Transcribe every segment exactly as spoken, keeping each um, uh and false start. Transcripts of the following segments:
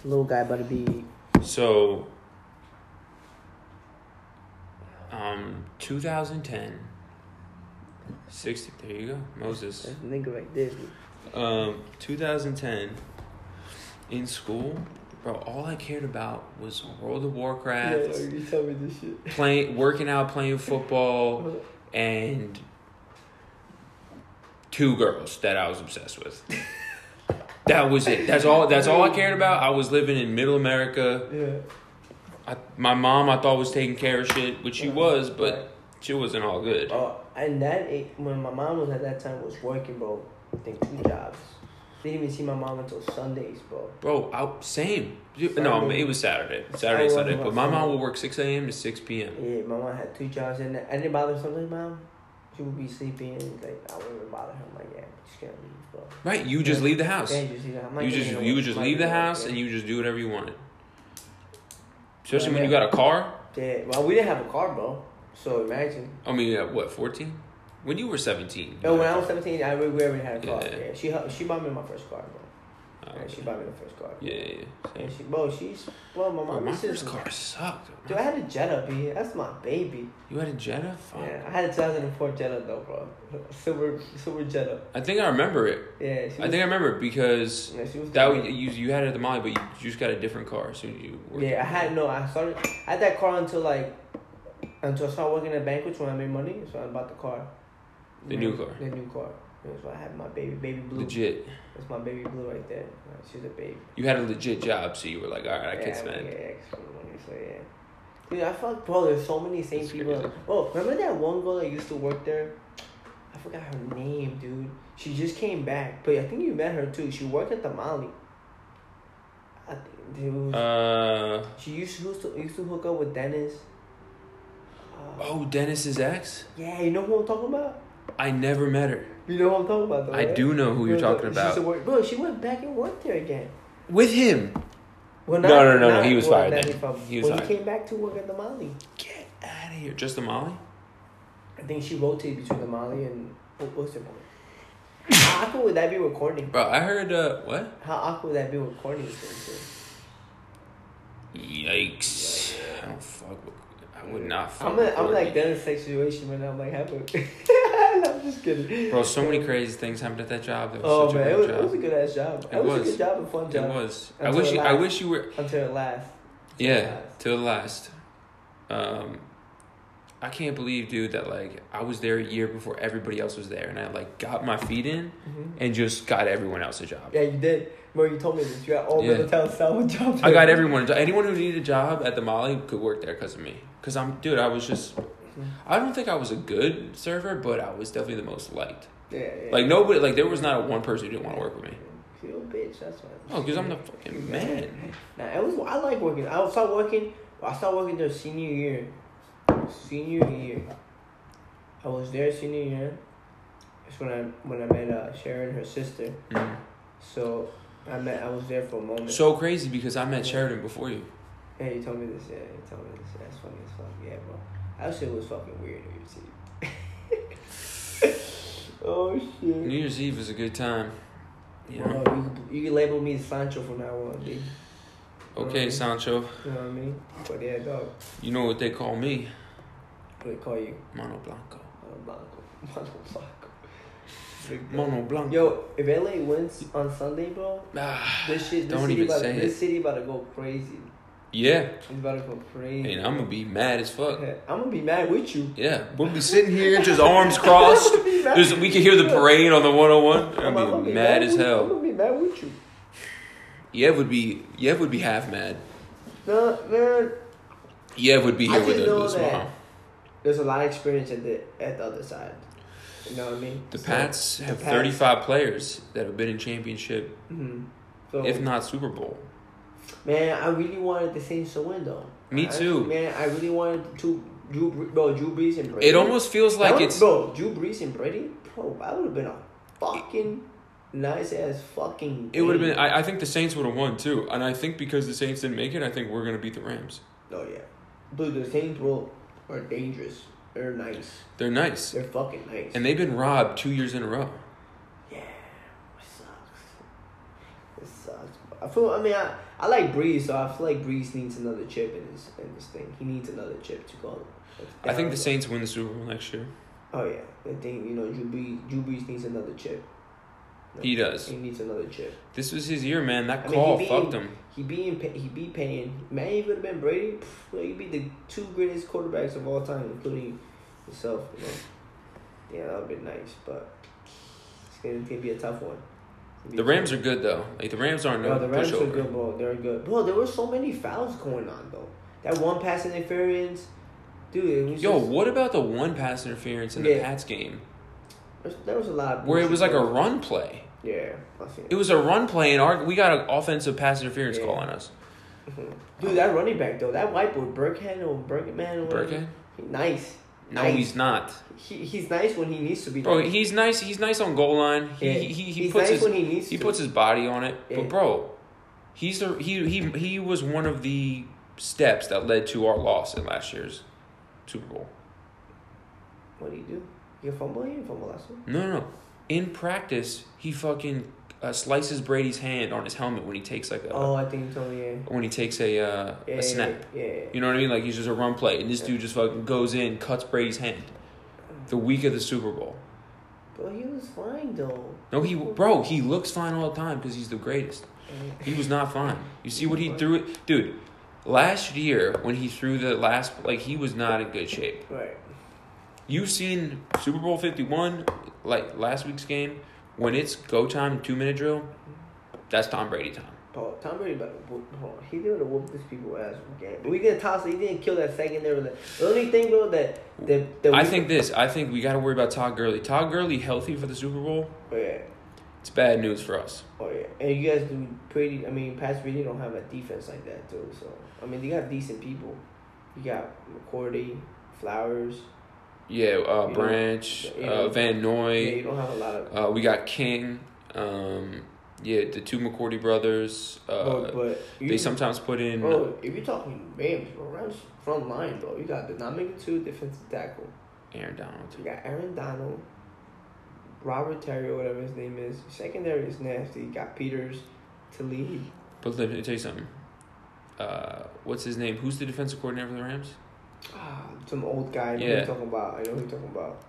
Little guy about to be. So, um, twenty ten. sixty. There you go, Moses. That's a nigga right there. Um, twenty ten. In school, bro, all I cared about was World of Warcraft. Yeah, you tell me this shit. Playing, working out, playing football, and two girls that I was obsessed with. That was it. That's all. That's all I cared about. I was living in Middle America. Yeah. I, my mom, I thought was taking care of shit, which she was, but right. she wasn't all good. Oh, and that age, when my mom was at that time was working, bro. I think two jobs. Didn't even see my mom until Sundays, bro. Bro, I, same. Sunday. No, it was Saturday. Saturday, I Sunday. But my Sunday. mom would work six a.m. to six p.m. Yeah, my mom had two jobs, and I didn't bother something, mom. She would be sleeping, and like I wouldn't even bother her. I'm like, yeah, just gonna leave, bro. Right, you just yeah. leave the house. Yeah, just, I'm like, you just you would just leave the house yeah. and you just do whatever you wanted. Especially yeah, when yeah. you got a car. Yeah, well, we didn't have a car, bro. So imagine. I mean, at what, fourteen? When you were seventeen. No, when I was seventeen, I we already had a car. Yeah. Yeah, she she bought me my first car, bro. Oh, Yeah, okay. she bought me the first car. Yeah, yeah, yeah. And she, bro, she's well, my Bro, mom. my this is- first car sucked. Dude, I had a Jetta, B. That's my baby. You had a Jetta? Fuck. Yeah, I had a two thousand four Jetta though, bro. Silver, silver Jetta. I think I remember it. Yeah, she was, I think I remember it because yeah, she was that dope. was, you you had it at the Molly, but you just got a different car as soon as you worked. Yeah, I had no. I started. I had that car until like until I started working at banquets when I made money. So I bought the car. The new car. The new car. That's why I had my baby, baby blue. Legit. That's my baby blue right there. Right, she's a baby. You had a legit job, so you were like, all right, I yeah, can I spend. mean, yeah, extra money. So yeah. Dude, I fuck, bro. There's so many same That's people. crazy. Oh, remember that one girl that used to work there? I forgot her name, dude. She just came back, but I think you met her too. She worked at the Molly. I think dude. Uh. She used to, used to used to hook up with Dennis. Uh, Oh, Dennis's ex? Yeah, you know who I'm talking about? I never met her. You know who I'm talking about, though, I right? do know who you're Bro, talking she used to about. work- Bro, she went back and worked there again. With him. Well, No, no, no, no, he was fired not then. he from- He was when fired. he came back to work at the Molly. Get out of here. Just the Molly? I think she rotated between the Molly and what- what's it called? How awkward would that be recording? Bro, I heard, uh, what? How awkward would that be recording this thing, Yikes. I don't fuck with, I would not fuck I'm, with a, I'm like Courtney. Dennis situation right now. I'm like, have a. I'm just kidding. Bro, so many crazy things happened at that job. That was Oh such man, a it good was, job. it was a good ass job. It, It was, was. a good job, a fun job. It was. I Until wish it you, I lasts. wish you were. Until it lasts. Until it Yeah, lasts. to the last. Um, I can't believe, dude, that like I was there a year before everybody else was there, and I like got my feet in Mhm. and just got everyone else a job. Yeah, you did. Bro, you told me this. You got all Yeah. Middletown Salvage jobs. I got everyone. Anyone who needed a job at the Molly could work there because of me. Cause I'm, dude, I was just. I don't think I was a good server, but I was definitely the most liked. Yeah, yeah. Like nobody, like there was not a one person who didn't want to work with me. You a bitch. That's why. Oh, cause I'm the fucking man. Nah, it was. I like working. I started working. I started working there senior year. Senior year. I was there senior year. That's when I when I met uh, Sharon, her sister. Mhm. So I met. I was there for a moment. So crazy because I met Sheridan before you. Yeah, you told me this. Yeah, you told me this. That's funny as fuck. Yeah, bro. That shit was fucking weird. New Year's Eve. Oh shit. New Year's Eve is a good time. You know? Bro, you can, you can label me Sancho from now on, dude. Okay, Sancho. You know what I mean? But yeah, dog. You know what they call me? What do they call you? Mono Blanco. Mono Blanco. Mono Blanco. Big dog. Mono Blanco. Yo, if L A wins on Sunday, bro, Ah, this shit, this don't city, even about, say this it. city about to go crazy. Yeah. It's about to go crazy. And I'm gonna be mad as fuck. I'm gonna be mad with you. Yeah. We'll be sitting here, just arms crossed. I'm gonna be mad. There's, we can hear the parade on the one oh one. I'm, I'm I'm gonna be mad as with, I'm hell. gonna be mad with you. Yev would be, Yev would be half mad. No, man. Yev would be I here with just a know with a that smile. there's a lot of experience at the at the other side. You know what I mean? The So, Pats the have Pats- thirty-five players that have been in championship, Mhm. So, if not Super Bowl. man, I really wanted the Saints to win, though. Me I- too. Man, I really wanted to Drew, Bre- bro, Drew Brees and Brady. It almost feels That like would- it's. bro, Drew Brees and Brady, bro. That would have been a fucking nice ass fucking. It would have game. been. I, I think the Saints would have won too, and I think because the Saints didn't make it, I think we're gonna beat the Rams. Oh yeah, dude, the Saints, bro, are dangerous. They're nice. They're nice, They're fucking nice. and they've been robbed two years in a row. yeah, it sucks. It sucks, bro. I feel. I mean, I, I like Breeze, so I feel like Breeze needs another chip in this in this thing. He needs another chip to go. I think the Saints win the Super Bowl next year. Oh yeah, I think you know Drew Brees. Drew Brees needs another chip. No, he does. He needs another chip. This was his year, man. That I call mean, fucked him. He beat he beat Payne. Man, he would have been Brady. Pff, he beat the two greatest quarterbacks of all time, including himself. You know, yeah, that would have been nice, but it's gonna, it's gonna be a tough one. The Rams are good though. Like the Rams aren't no, no the Rams pushover. are good, bro. They're good, bro. There were so many fouls going on though. That one pass interference, dude. It was Yo, just, what about the one pass interference in yeah. the Pats game? There was a lot of where it was like a going. run play. Yeah, I see. It was a run play, and our we got an offensive pass interference Yeah. call on us. Mm-hmm. Dude, that running back though, that white boy Burkhead or Burkman or whatever, Burkhead? he, nice. No, nice. he's not. He he's nice when he needs to be. Bro, nice. he's nice. He's nice on goal line. He Yeah. he, he, he he's puts nice his when he needs he to. puts his body on it. Yeah. But bro, he's the he he he was one of the steps that led to our loss in last year's Super Bowl. What do you do? You fumble? You didn't fumble last one. No, no, no. In practice, he fucking uh, slices Brady's hand on his helmet when he takes like a Oh, I think you told me. Yeah. when he takes a uh, Yeah, a snap. Yeah. yeah. You know what I mean? Like he's just a run play, and this Yeah. dude just fucking goes in, cuts Brady's hand. The week of the Super Bowl. But he was fine though. No, he bro, he looks fine all the time because he's the greatest. He was not fine. You see what he threw it, dude. Last year when he threw the last, like he was not in good shape. Right. You've seen Super Bowl fifty-one, like last week's game, when it's go time, two minute drill. That's Tom Brady time. Bro, Tom Brady, about to whoop, hold on. He did to whoop this people ass game. But we gonna toss it. He didn't kill that second there. The only thing, bro, that that, that I we, think this. I think we got to worry about Todd Gurley. Todd Gurley healthy for the Super Bowl. Oh yeah. It's bad news for us. Oh yeah, and you guys do pretty. I mean, Pats really don't have a defense like that too. So I mean, you got decent people. You got McCourty, Flowers. Yeah, uh, You Branch, know, you uh, know, Van Noy. Yeah, you don't have a lot of. Uh, we got King. Um, yeah, the two McCourty brothers. Uh, Bro, but you, they sometimes put in. Bro, if you're talking Rams, bro, Rams front line, bro, you got the Dominican two defensive tackle. Aaron Donald. You got Aaron Donald, Robert Terry, or whatever his name is. Secondary is nasty. You got Peters to lead. But let me tell you something. Uh, what's his name? Who's the defensive coordinator for the Rams? Ah, some old guy. I know Yeah. who you're talking about. I know who you're talking about.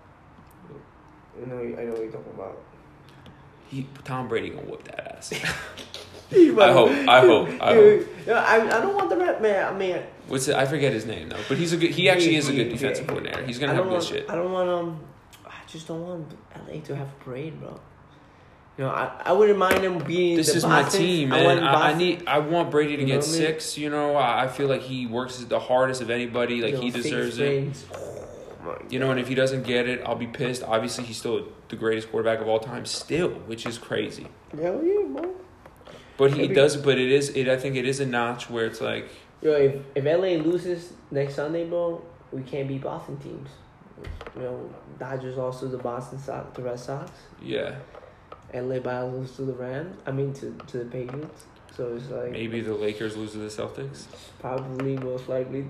I know. I know who you're talking about. He Tom Brady gonna whoop that ass. I I hope. I hope. I hope. No, I, I don't want the rep, man. I mean, What's it? I forget his name though. But he's a good. He actually is a good Yeah, defensive yeah. coordinator. He's I gonna have don't good want, shit. I don't want um. I just don't want L A to have a parade, bro. You know, I, I wouldn't mind them being. This the is Boston. my team, I, man. want I, I Boston, need. I want Brady to You know get what I mean? six. You know, I, I feel like he works the hardest of anybody. Like you know, he six deserves it. rings. You know, and if he doesn't get it, I'll be pissed. Obviously, he's still the greatest quarterback of all time, still, which is crazy. Hell yeah, bro. But he Maybe- does. But it is. It. I think it is a notch where it's like. Yo, if if L A loses next Sunday, bro, we can't beat Boston teams. You know, Dodgers lost to the Boston Sox, the Red Sox. Yeah. L A Biles lose to the Rams. I mean, to to the Patriots. So it's like Maybe the Lakers lose to the Celtics. probably most likely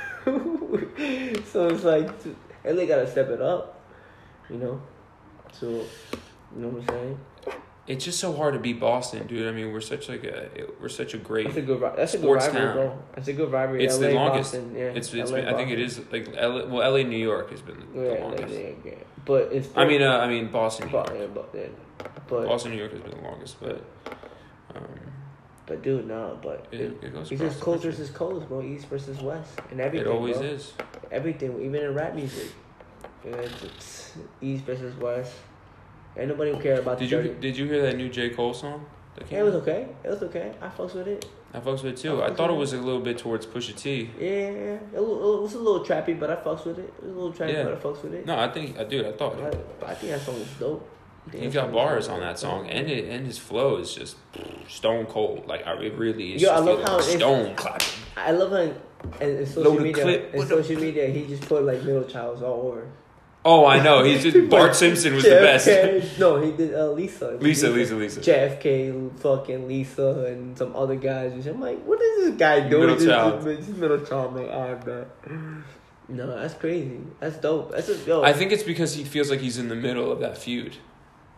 to. So it's like L A gotta step it up, you know. So you know what I'm saying. It's just so hard to beat Boston, dude. I mean, we're such like a we're such a great. That's a good. ri- That's a good Sports rivalry, town. bro. That's a good rivalry. It's L A, the longest. Boston, yeah. It's it's. L A, Been, I think it Boston. is like L A, well, L A New York has been the Yeah, longest. yeah, yeah, yeah. But it's. I mean, uh, I mean Boston, New but, York. yeah, but, yeah. but Boston, New York has been the longest, but um, But dude, no, but it, it, it goes. it's across just the coast country. versus coast, bro. East versus west, and everything. It always bro. is. Everything, even in rap music. Yeah, it's, it's East versus west. Ain't nobody care about. Did the you dirty- did you hear that new J Cole song? That Yeah, it was okay. It was okay. I fucks with it. I fucks with it too. I I fucks thought it with was a little bit towards Pusha T. Yeah, yeah, yeah. It was, it was a little trappy, but I fucks with it. It was a little trappy, Yeah. but I fucks with it. No, I think I dude. I thought But, but I think that song was dope. I think he that got song was bars dope. on that song, and it and his flow is just stone cold. Like I, it really is. Yo, I just love like how it's- stone clapping. I love how in, in, in social Loaded media, clip. in What the- social media, he just put like middle childs all over. Oh, I know. He's just Bart Simpson was the best. J F K No, he did uh, Lisa. Lisa, Lisa, Lisa. J F K, fucking Lisa, and some other guys. I'm like, what is this guy doing? Middle This- child. This, this middle child, man. I'm not. No, that's crazy. That's dope. That's a yo. I think it's because he feels like he's in the middle of that feud.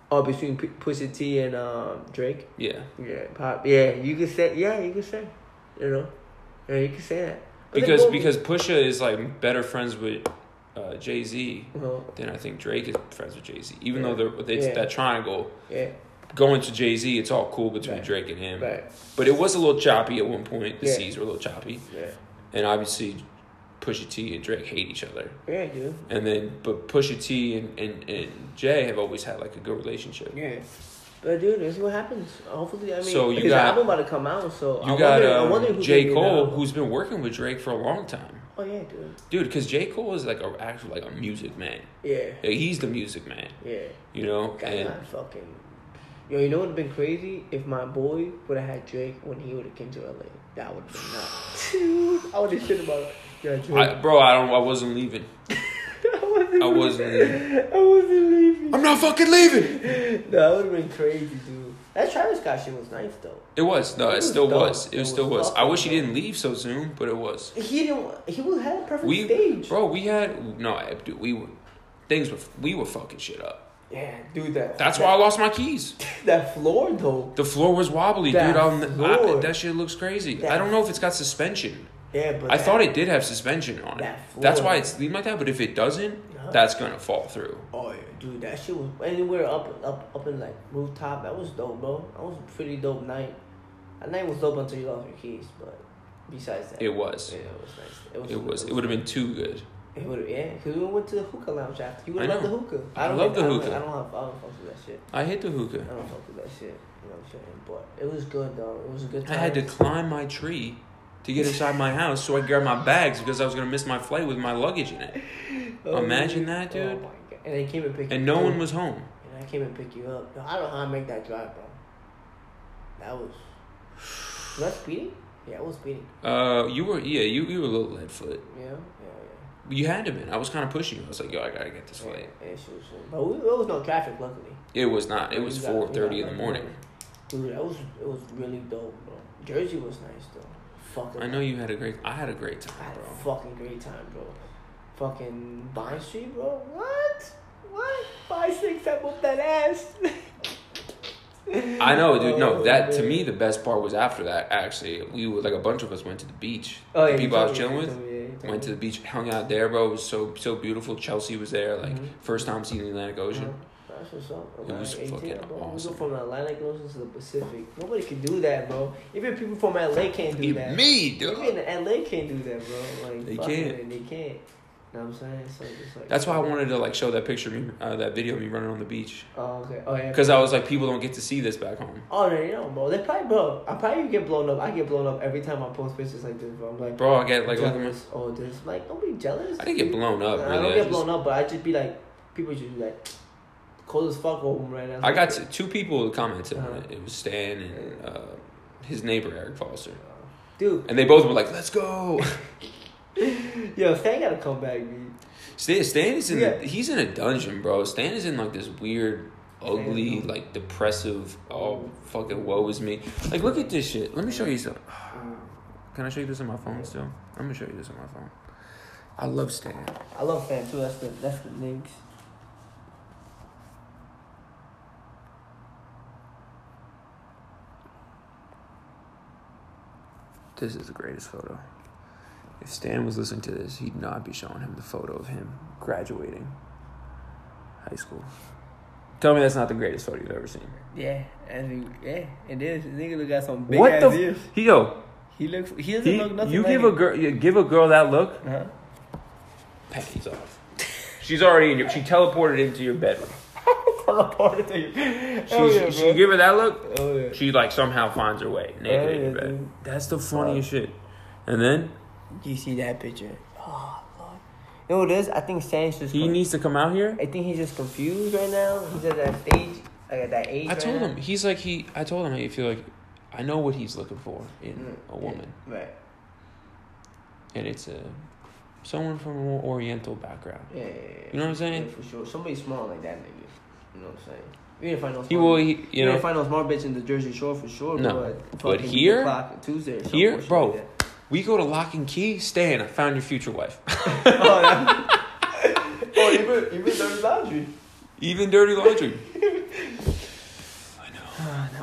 Oh, between P- Pusha T and um, Drake. Yeah. Yeah, pop. Yeah, you could say. Yeah, you could say. You know, yeah, you could say that. But Because both, because Pusha is like better friends with uh, Jay Z uh-huh. than I think Drake is friends with Jay Z. Even Yeah. though they're it's Yeah. that triangle. Yeah. Going to Jay Z, it's all cool between Right. Drake and him. Right. But it was a little choppy at one point. The Yeah. C's were a little choppy. Yeah. And obviously, Pusha T and Drake hate each other. Yeah, dude. And then, but Pusha T and, and, and Jay have always had like a good relationship. Yeah. But dude, this is what happens. Hopefully, I mean, So you his got- album about to come out, so You I got wonder, I uh, wonder who J. gave me Cole, the- who's been working with Drake for a long time. Oh yeah, dude. Dude, because J. Cole is like a actual like a music man. Yeah. Like, he's the music man. Yeah. You know, Guy and not fucking. Yo, you know what would have been crazy if my boy would have had Drake when he would have came to L A. That would have been nuts. Dude, I would have shit about it. Yeah, Drake. I, bro, I don't. I wasn't leaving. I wasn't. I wasn't leaving. I wasn't leaving. I'm not fucking leaving. No, that would have been crazy, dude. That Travis Scott shit was nice though. It was no, It it, was still dope. was. It, It was was still was. I fucking wish he dope. didn't leave so soon, but it was. He didn't. He would have had a perfect We, stage. bro, we had no, dude. We were things were we were fucking shit up. Yeah, dude. That. That's that, why I lost my keys. That floor though. The floor was wobbly, That dude. I'm, floor. I, that shit looks crazy. That- I don't know if it's got suspension. Yeah, but I that, thought it did have suspension on it. That floor. That's why it's leaving like that. But if it doesn't, Uh-huh. that's gonna fall through. Oh yeah, dude, that shit was. And we were up, up, up in like rooftop. That was dope, bro. That was a pretty dope night. That night was dope until you lost your keys, but besides that, It was. Yeah, it was nice. It was. It was. It would have been too good. It would. Yeah, because we went to the hookah lounge after. You would I have loved the know. hookah. I don't love think- the I don't- hookah. I don't have. I don't fuck with that shit. I hit the I hookah. don't fuck with that shit. You know what I'm saying? But it was good though. It was a good I time. had to climb my tree to get inside my house so I could grab my bags because I was gonna miss my flight with my luggage in it. Oh, Imagine that, dude. Oh my god! And they came and picked. And you no up. one was home. And I came and pick you up. Yo, I don't know how I make that drive, bro. That was. Was that speeding? Yeah, it was speeding. Uh, you were yeah, you you were a little lead foot. Yeah, yeah, yeah. You had to been. I was kind of pushing you. I was like, yo, I gotta get this Yeah, flight. yeah, she was, but we, there was no traffic, luckily. It was not. It was We got- four we thirty got in the that morning. Dude, that was it was really dope, bro. Jersey was nice though. Fucking. I know you had a great. I had a great I time, had a bro. fucking great time, bro. Fucking Vine Street, bro. What? What? Five six, I whooped that ass. I know, dude. No, Oh, that to man. me the best part was after that. Actually, we were like a bunch of us went to the beach. Oh yeah, The you people I told was me, chilling you with told me, yeah, you told went to me. the beach, hung out there, bro. It was so so beautiful. Chelsea was there, like Mhm. first time seeing the Atlantic Ocean. Uh-huh. That's what's up. It was Atlantic fucking eighteen, bro. awesome. We go from the Atlantic Ocean to the Pacific. Nobody can do that, bro. Even people from L A can't do Even that. me, Even dude. L A can't do that, bro. Like They fucking can't. it, They can't. You know what I'm saying? So just like. That's why I wanted to like show that picture, of me, uh, that video of me running on the beach, Oh okay. Oh yeah. because I was like, people don't get to see this back home. Oh no, you know, bro. They probably, bro. I probably get blown up. I get blown up every time I post pictures like this, bro. I'm like, Bro, I get like, look at my, jealous. Oh, this. Like, don't be jealous. I didn't get blown up. I Really. don't I, get just- blown up, but I just be like, people just be like, cold as fuck over them right now. I got t- two people commented on Uh-huh. it. It was Stan and uh, his neighbor Eric Foster, Dude, and they both were like, "Let's go." yo, Stan gotta come back, dude. Stan, Stan is in. Yeah. The, he's in a dungeon, bro. Stan is in like this weird, ugly, Damn. like depressive. Oh, fucking woe is me. Like, look at this shit. Let me show you some. Can I show you this on my phone still? I'm gonna show you this on my phone. I love Stan. I love Stan too. That's the that's the links. This is the greatest photo. If Stan was listening to this, he'd not be showing him the photo of him graduating high school. Tell me that's not the greatest photo you've ever seen. Yeah, and he, yeah, it is. This nigga look got some big What ass the? ears. F- he, yo, He looks. He doesn't he, look nothing. you like give him. a girl, you give a girl that look, Uh-huh. panties off. She's already in your. She teleported into your bedroom. Teleported to you. She, Hell yeah, she, bro. you give her that look, Oh yeah. she like somehow finds her way naked Hell in your yeah, bed. dude. That's the funniest shit. And then You see that picture? Oh Lord. You know what it is? I think Stan's just. he con- needs to come out here. I think he's just confused right now. He's at that stage, like at that age. I right told now. him he's like he. I told him I feel like I know what he's looking for in Mm, a woman, yeah, right. and it's a someone from a more Oriental background. Yeah, yeah, yeah. You know what I'm saying? Yeah, for sure. Somebody small like that nigga. You know what I'm saying? You didn't find no smart. He will. He, you you know. didn't find no smart bitch in the Jersey Shore for sure. No, but, but fucking here- the clock Tuesday. Or some here, bullshit bro. like that. We go to Lock and Key. Stan, I found your future wife. oh, that, oh, even even dirty laundry. Even dirty laundry.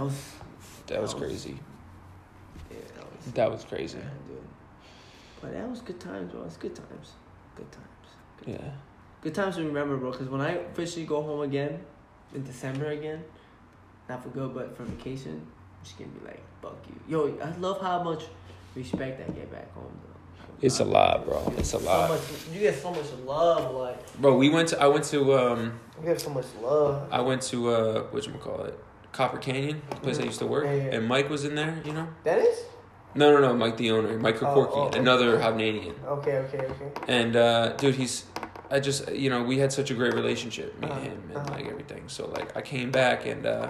was. That was crazy. Yeah, that was. That was crazy. Yeah, dude. But that was good times, bro. It's good times. Good times. Good Yeah. times. Good times to remember, bro. Because when I officially go home again, in December again, not for good, but for vacation, I'm just gonna be like, fuck you. Yo, I love how much respect I get back home, though. It's a lot, bro. It's a lot. So much, you get so much love, like. Bro, we went to. I went to. Um, You get so much love. I went to. Uh, whatchamacallit? Copper Canyon, the place I used to work, Yeah, yeah. and Mike was in there. You know. Dennis? No, no, no. Mike, the owner, Mike Oh, Kokorki, oh, okay. another Hovnanian. Okay, okay, okay. And uh, dude, he's. I just, you know, we had such a great relationship, me Uh-huh, and him, and uh-huh. like everything. So like, I came back and uh,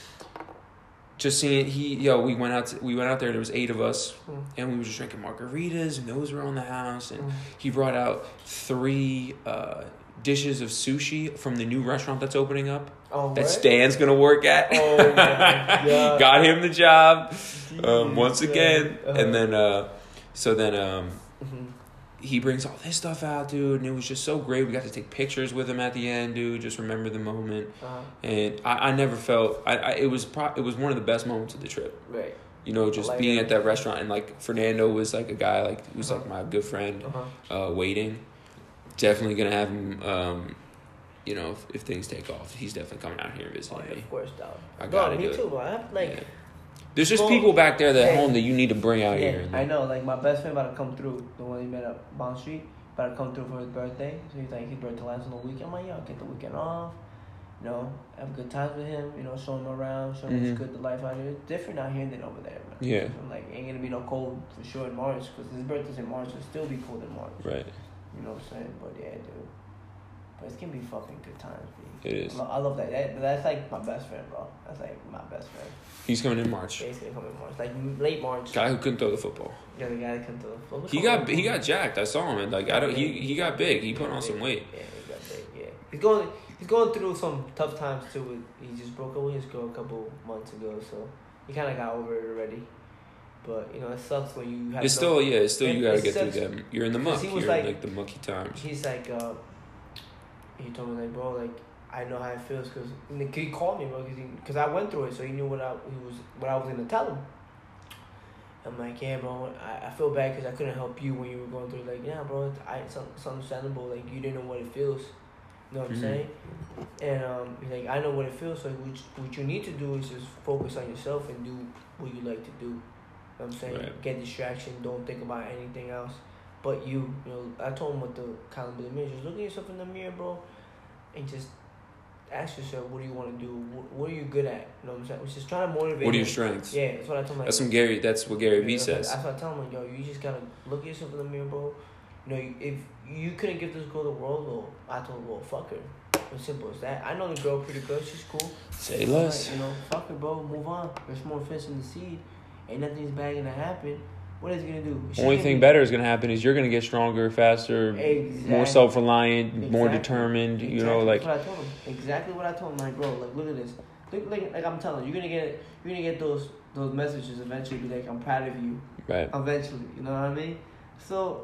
just seeing he, yo, we went out, to, we went out there. There was eight of us, Mm. and we were just drinking margaritas, and those were on the house. And Mm. he brought out three uh, dishes of sushi from the new restaurant that's opening up. Oh, That what? Stan's gonna work at. Oh, my God. Got him the job um, Jesus, once again, uh-huh. and then uh, so then um, Mm-hmm. he brings all this stuff out, dude, and it was just so great. We got to take pictures with him at the end, dude. Just remember the moment, Uh-huh. and I, I never felt I, I it was pro- it was one of the best moments of the trip. Right. You know, just Like being it. at that restaurant, and like Fernando was like a guy like he was Uh-huh. like my good friend, Uh-huh. uh, waiting. Definitely gonna have him. Um, you know, if, if things take off, he's definitely coming out here and Oh, visiting yeah, me. of course, dog. I Bro, gotta me do it. too, bro. I have, like, Yeah. There's just Well, people back there that yeah. home that you need to bring out yeah, here. And I know. Like, my best friend about to come through, the one he met at Bond Street, about to come through for his birthday. So he's like, his birthday lands on the weekend. I'm like, yo, get the weekend off. You know, have good times with him. You know, show him around, show him Mhm. it's good, the life out here. It's different out here than over there, man. Yeah. I'm like, ain't gonna be no cold for sure in March, because his birthday's in March. It'll still be cold in March. Right. You know what I'm saying? But yeah, dude. But it's gonna be fucking good times, B. It is. I lo- I love that. that. That's like my best friend, bro. That's like my best friend. He's coming in March. Basically coming in March, like m- late March. Guy who couldn't throw the football. Yeah, the guy that come to the football. He got he got jacked. I saw him and like I don't he he got big. He put on some weight. Yeah, he got big. Yeah, he's going he's going through some tough times too. With, he just broke up with his girl a couple months ago, so he kind of got over it already. But you know, it sucks when you have. It's no- still yeah. It's still you it- gotta it get through sucks them. You're in the muck. because he was You're in like- like the mucky times. He's like, uh, he told me like, bro, like I know how it feels because he called me, bro, because because I went through it, so he knew what I he was what I was gonna tell him. I'm like, yeah, bro, I, I feel bad because I couldn't help you when you were going through. Like, yeah, bro, it's, I, it's, it's understandable. Like, you didn't know what it feels. You know what I'm Mhm. saying? And um, he's like, I know what it feels like. What you, what you need to do is just focus on yourself and do what you like to do. You know what I'm saying? Right. Get distraction. Don't think about anything else. But you, you know, I told him what the accountability is. Just look at yourself in the mirror, bro, and just ask yourself, what do you want to do? What, what are you good at? You know what I'm saying? It's just trying to motivate What are him. your strengths? Yeah, that's what I told him. Like, That's some Gary. That's what Gary Vee yeah, says. That's what I tell him. Like, yo, you just gotta look at yourself in the mirror, bro. You know, if you couldn't give this girl the world, well, I told her, well, fuck her. As simple as that. I know the girl pretty good. She's cool. Say Like, less. you know, fuck her, bro. Move on. There's more fish in the seed. Ain't nothing's bad gonna happen. What is it gonna do? She's Only gonna thing be- better is gonna happen is you're gonna get stronger, faster, Exactly. more self reliant, more Exactly. determined. You Exactly. know, like That's what I told him. Exactly what I told him. Like, bro, like, look at this. Look, like, like I'm telling you, you're gonna get, you're gonna get those, those messages eventually. Be like, I'm proud of you. right. Eventually, you know what I mean? So,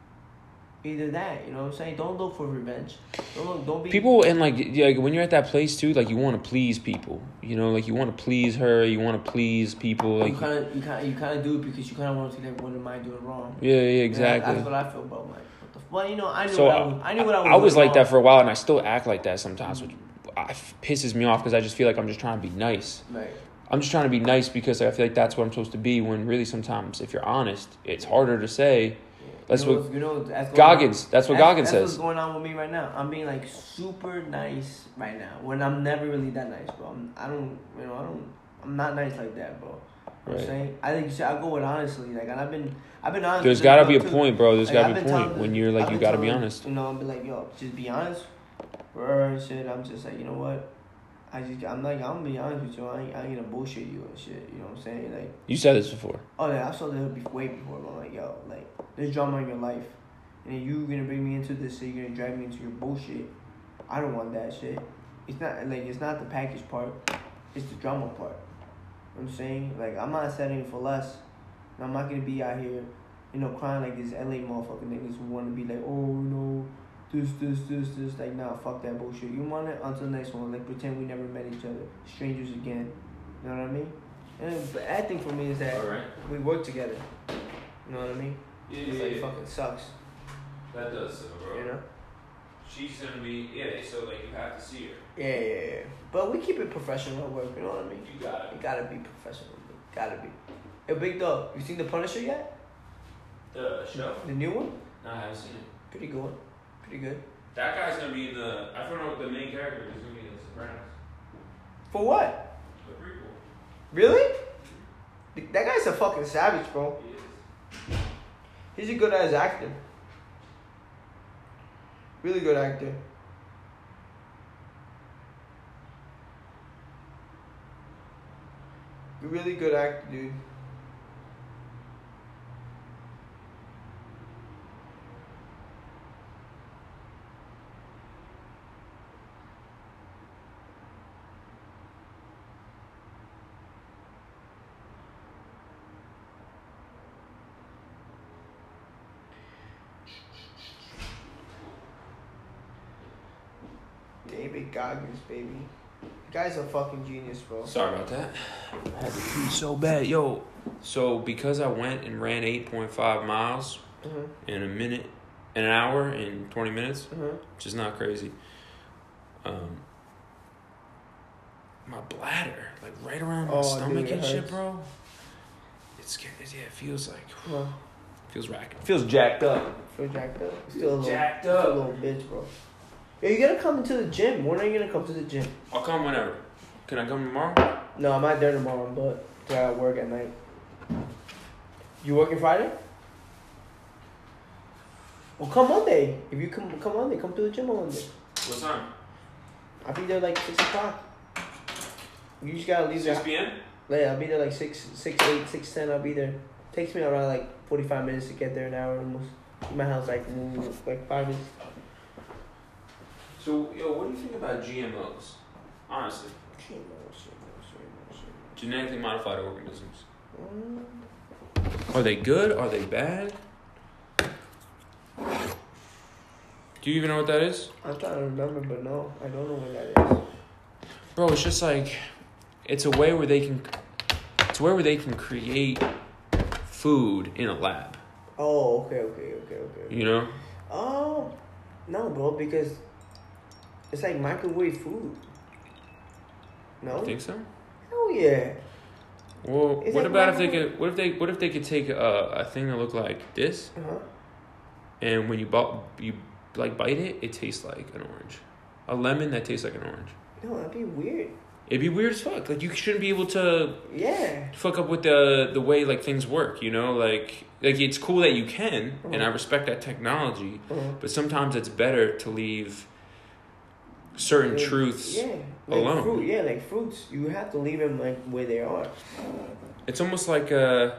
either that, you know what I'm saying? Don't look for revenge. Don't look, don't be. People and like yeah, like, when you're at that place too, like you want to please people. You know, like you want to please her. You want to please people. Like you kind of, you kind, you kind of do it because you kind of want to see like, what am I doing wrong? yeah, yeah, Yeah, exactly. that's what I feel about. Like, what the? f- Well, you know, I knew So what I was. I knew what I was. I was doing like that wrong. for a while, and I still act like that sometimes, which I, pisses me off because I just feel like I'm just trying to be nice. Right. I'm just trying to be nice because I feel like that's what I'm supposed to be. When really, sometimes, if you're honest, it's harder to say. That's you know, what you know. That's going Goggins. On. That's what that's, Goggins that's says. what's going on with me right now. I'm being like super nice right now when I'm never really that nice, bro. I'm, I don't, you know, I don't. I'm not nice like that, bro. You know what Right. I'm saying? I think you should, I go with honestly, like, and I've been, I've been honest. There's with got to this be a girl, too. point, bro. There's Like, got I've to be been a point telling- when you're like, I've you been got to be telling- honest. You know, I'll be like, yo, just be honest. For her and shit, I'm just like, you know what? I just, I'm like, I'm gonna be honest with you. I ain't, I ain't gonna bullshit you and shit. You know what I'm saying? Like, You said this before. oh yeah, I saw that be- way before. But I'm like, yo, like, there's drama in your life, and then you gonna bring me into this, so you're gonna drag me into your bullshit. I don't want that shit. It's not like it's not the package part. It's the drama part. You know what I'm saying? Like, I'm not settling for less. And I'm not gonna be out here, you know, crying like this L A motherfucker niggas who wanna be like, oh no, this, this, this, this. Like, nah, fuck that bullshit. You want it? Until the next one. Like, pretend we never met each other. Strangers again. You know what I mean? And the bad thing for me is that All right. we work together. You know what I mean? Yeah, It's yeah, like yeah. fucking sucks. That does suck, bro. You know? She's gonna be yeah. So like you have to see her. Yeah, yeah, yeah. But we keep it professional at work. You know what I mean? You got it. You gotta be professional. You gotta be. Hey, Big Dog, you seen The Punisher yet? The show? The new one? No, I haven't seen it. Pretty good one. Pretty good. That guy's gonna be in the. I don't know what the main character is gonna be in The Sopranos. For what? The prequel. Really? That guy's a fucking savage, bro. He is. He's a good ass actor. Really good actor. Really good actor, dude. David Goggins, baby. The guy's a fucking genius, bro. Sorry about that. I had to pee so bad, yo. So because I went and ran eight point five miles Uh-huh. in a minute, in an hour, and twenty minutes, Uh-huh. which is not crazy. Um, my bladder, like right around my Oh, stomach dude, it and shit, hurts. bro. It's yeah, it feels like Well, feels racking. Feels jacked up. feel jacked up. Still a little, Jacked still up. a little bitch, bro. Yo, you gotta come into the gym. When are you gonna come to the gym? I'll come whenever. Can I come tomorrow? No, I'm not there tomorrow, but I gotta work at night. You working Friday? Well, come Monday. If you come, come Monday. Come to the gym on Monday. What time? I'll be there like six o'clock. You just gotta leave six there. p.m. Yeah, I'll be there like six, six, eight, six, ten. I'll be there. Takes me around like forty-five minutes to get there. An hour almost. My house like mm, like five minutes. So, yo, what do you think about G M Os? Honestly, genetically modified organisms. Mm. Are they good? Are they bad? Do you even know what that is? I'm trying to remember, but no, I don't know what that is. Bro, it's just like, it's a way where they can, it's a way where they can create food in a lab. Oh, okay, okay, okay, okay. You know? Oh, no, bro, because it's like microwave food. No? You think so? Hell yeah. Well, Is what it about if they microwave- could? What if they? What if they could take a, a thing that looked like this, Uh huh. and when you bought, you like bite it, it tastes like an orange. A lemon that tastes like an orange. No, that'd be weird. It'd be weird as fuck. Like you shouldn't be able to Yeah. fuck up with the the way like things work. You know, like like it's cool that you can, and I Uh-huh. respect that technology. Uh-huh. But sometimes it's better to leave certain Like, truths. Yeah. Like alone. fruit. Yeah, like fruits. You have to leave them like where they are. It's almost like a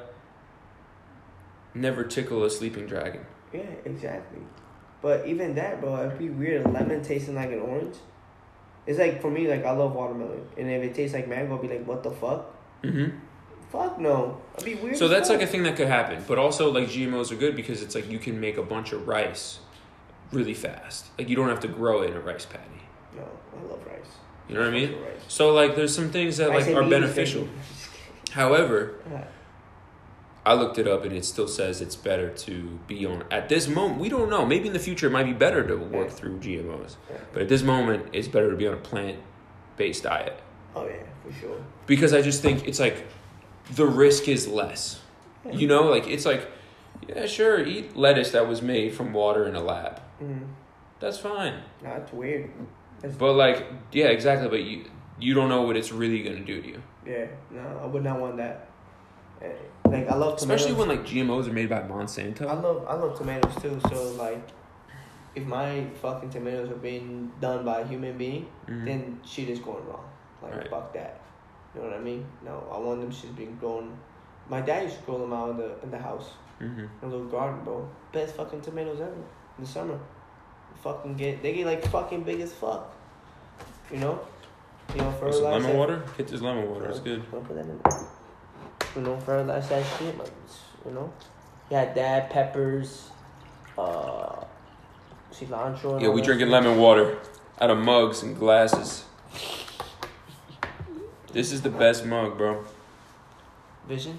never tickle a sleeping dragon. Yeah, exactly. But even that, bro, it'd be weird. A lemon tasting like an orange. It's like, for me, like, I love watermelon. And if it tastes like mango, I'll be like, what the fuck? Mm-hmm. Fuck no. It'd be weird. So as that's fuck. like a thing that could happen. But also, like, G M Os are good because it's like you can make a bunch of rice really fast. Like, you don't have to grow it in a rice patty. No, I love rice. You know what I mean? Fuck with rice. So, like, there's some things that, Rice like, and are beans, beneficial. baby. However, Yeah. I looked it up and it still says it's better to be on. At this moment, we don't know. Maybe in the future it might be better to work Yeah. through G M Os. Yeah. But at this moment, it's better to be on a plant-based diet. Oh, yeah, for sure. Because I just think it's like the risk is less. Yeah. You know, like it's like, yeah, sure, eat lettuce that was made from water in a lab. Mm-hmm. That's fine. Nah, it's weird. It's, But like, yeah, exactly. But you you don't know what it's really gonna do to you. yeah, no, I would not want that. Eh, Like, I love tomatoes. Especially when like G M Os are made by I Monsanto. love I love tomatoes too. So like, if my fucking tomatoes are being done by a human being, Mhm. then shit is going wrong. Like Right. fuck that. You know what I mean? No, I want them shit being grown. My dad used to grow them out in the in the house, Mhm. in a little garden, bro. Best fucking tomatoes ever in the summer. Fucking get they get like fucking big as fuck. You know, you know Oh, some fertilize lemon that- water. Get this lemon water. It's good. I'll put that in there. You know, fertilize that shit, like, you know. You had that, peppers, uh, cilantro. and Yeah, all we that drinking shit. lemon water out of mugs and glasses. This is the best mug, bro. Vision.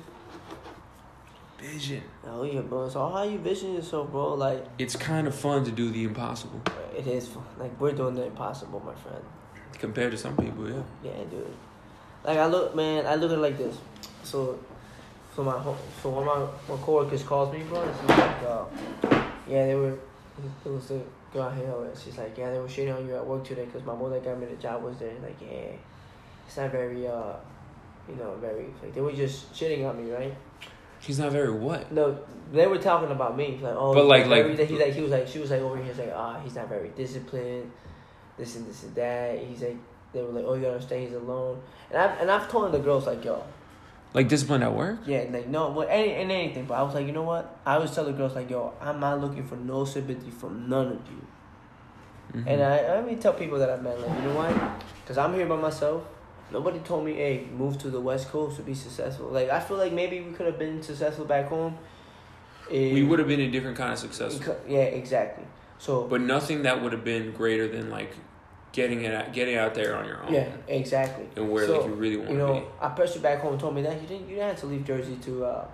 Vision. Oh yeah, bro. So how you vision yourself, bro? Like It's kind of fun to do the impossible. it is fun. Like we're doing the impossible, my friend. Compared to some people, yeah. Yeah, dude. Like I look, man. I look at it like this. So, so my home, so one of my, my coworkers calls me, bro. And she's like, uh, yeah, they were. It was a girl out here, and she's like, yeah, they were shitting on you at work today because my mother got me the job was there. Like, yeah, it's not very, uh, you know, very like they were just shitting on me, right? He's not very what? No, they were talking about me. Like, oh, But like, very, like, he's like, he was like, she was like over here, he's like, ah, he's not very disciplined. This and this and that. He's like, they were like, oh, you understand, he's alone. And I and I've told the girls like, yo, like discipline at work? yeah, like no, well, any and anything. But I was like, you know what? I always tell the girls like, yo, I'm not looking for no sympathy from none of you. Mm-hmm. And I, I mean, tell people that I've met, like, you know what? Because I'm here by myself. Nobody told me, hey, move to the West Coast to be successful. Like, I feel like maybe we could have been successful back home. If, We would have been a different kind of successful. Yeah, exactly. So, But nothing that would have been greater than like getting it out, getting out there on your own. yeah, exactly. And where so, like you really want you to know, be. I pressed you back home and told me that you didn't you didn't have to leave Jersey to uh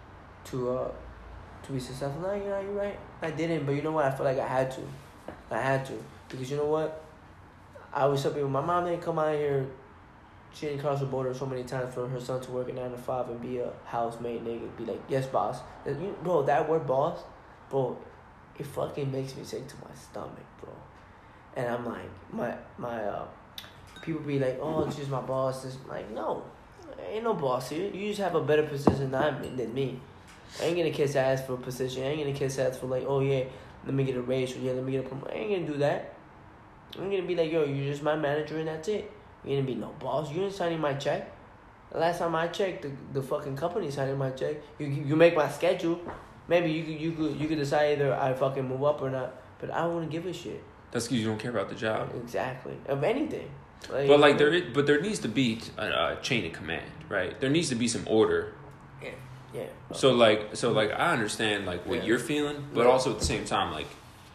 to uh to be successful. No, you know, you're right. I didn't, but you know what? I feel like I had to. I had to. Because you know what? I always tell people, my mom didn't come out here. She didn't cross the border so many times for her son to work a nine to five and be a housemaid nigga. Be like, yes, boss. And you, bro, that word boss, bro, it fucking makes me sick to my stomach, bro. And I'm like, my my uh, people be like, oh, it's just my boss. It's like, no, ain't no boss here. You just have a better position than I'm than me. I ain't gonna kiss ass for a position. I ain't gonna kiss ass for like, oh yeah, let me get a raise or yeah, let me get a promotion. I ain't gonna do that. I'm gonna be like, yo, you're just my manager and that's it. You ain't gonna be no boss. You ain't signing my check. The last time I checked, the, the fucking company signing my check. You you make my schedule. Maybe you could you could you could decide either I fucking move up or not. But I wouldn't give a shit. That's because you don't care about the job. Exactly. Of anything. Like, But like there, is, but there needs to be a, a chain of command, right? There needs to be some order. Yeah. Yeah. So like, so like, I understand like what Yeah. you're feeling, but Yeah. also at the same time, like,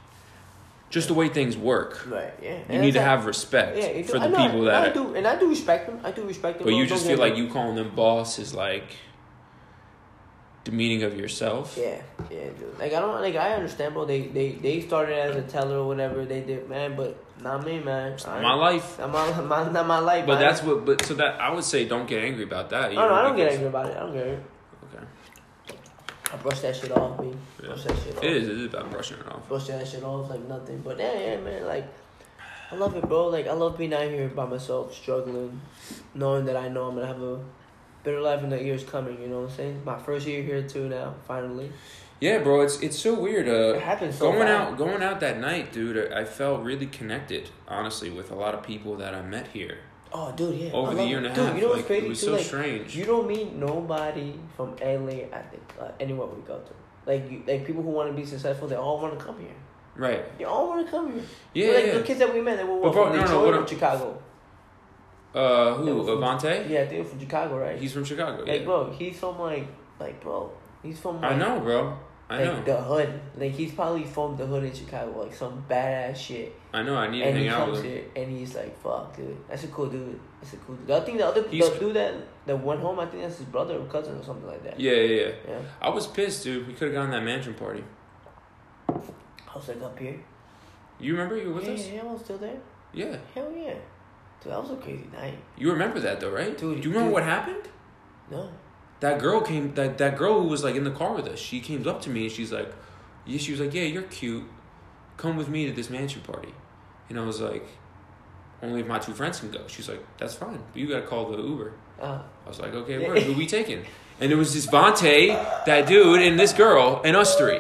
just the way things work. Right. Yeah. You And need to that's have respect like- yeah, you do- for I the know, people and that. I are, do, and I do respect them. I do respect them. but you Don't just get feel me- like you calling them boss is like demeaning of yourself. Yeah, yeah, dude. Like I don't like I understand, bro. They they they started as a teller or whatever they did, man. But not me, man. It's not my life. Not my, my not my life. But man. that's what. But so that I would say, don't get angry about that. you No, no, know, I don't get because- angry about it. I don't get it. Okay. I brush that shit off, me. Yeah. Brush that shit off. It is. It is about brushing it off. Brush that shit off like nothing. But yeah, yeah, man. Like I love it, bro. Like I love being out here by myself, struggling, knowing that I know I'm gonna have a better life in the years coming. You know what I'm saying? My first year here too now, finally. Yeah, bro. It's it's so weird. Uh, It happened so going fast. out going out that night, dude. I felt really connected, honestly, with a lot of people that I met here Oh, dude, yeah. over I the love year it. and a Dude, half. you know what's Like, crazy it was too? so Like, strange. you don't meet nobody from L A at the, uh, anywhere we go to. Like, you, like people who want to be successful, they all want to come here. Right. They all want to come here. Yeah. So, like yeah. the kids that we met, they were But what, bro, from no, no, Detroit what or I'm- Chicago. Uh, They who? were from- Avante? Yeah, they were from Chicago, right? He's from Chicago. like, Yeah. bro, he's from like, like, bro, he's from. Like, I know, bro. I like know. the hood. Like he's probably from the hood in Chicago, like some badass shit. I know. I need to And he hang out comes with him. here and he's like, "Fuck, dude, that's a cool dude. That's a cool dude." I think the other He's- the dude that that went home, I think that's his brother or cousin or something like that. Yeah, yeah, yeah. Yeah. I was pissed, dude. We could have gone to that mansion party. I was like up here. You remember you were with yeah, us? yeah, I was still there. Yeah. Hell yeah. Dude, that was a crazy night. You remember that though, right? Dude, Do you remember dude. what happened? No. That girl came. That that girl who was like in the car with us. She came up to me and she's like, "Yeah." She was like, "Yeah, you're cute. Come with me to this mansion party." And I was like, "Only if my two friends can go." She's like, "That's fine, but you gotta call the Uber." Uh, I was like, "Okay, where? Who we taking?" And it was this Vontae, that dude, and this girl, and us three.